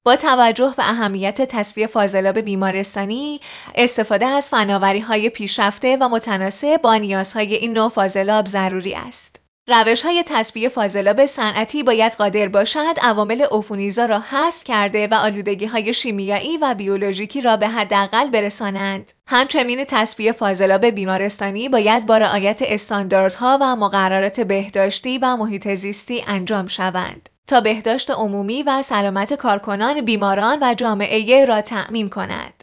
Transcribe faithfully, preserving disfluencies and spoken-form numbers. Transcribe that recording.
با توجه به اهمیت تصفیه فاضلاب بیمارستانی، استفاده از فناوری‌های پیشرفته و متناسب با نیازهای این نوع فاضلاب ضروری است. روش‌های تصفیه فاضلاب صنعتی باید قادر باشد عوامل عفونی‌زا را حذف کرده و آلودگی‌های شیمیایی و بیولوژیکی را به حداقل برسانند. همچنین تصفیه فاضلاب بیمارستانی باید با رعایت استانداردها و مقررات بهداشتی و محیط زیستی انجام شوند تا بهداشت عمومی و سلامت کارکنان، بیماران و جامعه را تأمین کند.